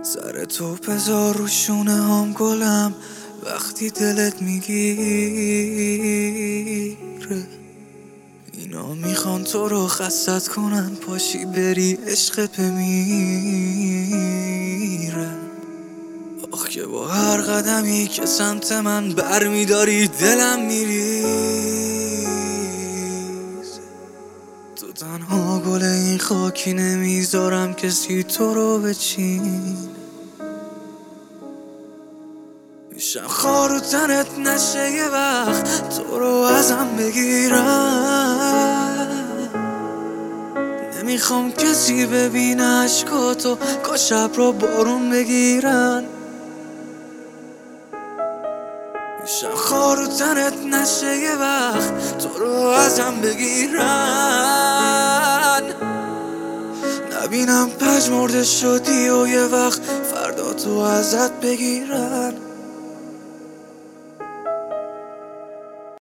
سر تو بذار رو شونه هم گلم وقتی دلت میگیره. اینا میخوان تو رو خستت کنن، پاشی بری عشقت بمیره. آخ که با هر قدمی که سمت من برمیداری دلم میریز. تو تنها گل این خاکی نمیذارم کسی تو رو بچین. میشم خار و تنت نشه یه وقت تو رو ازم بگیرم. نمیخوام کسی ببینه عشقاتو، کاش شب رو بارون بگیرن. میشم خار و تنت نشه یه وقت تو رو ازم بگیرن. نبینم پژمرده شدی و یه وقت فردا تو ازت بگیرن.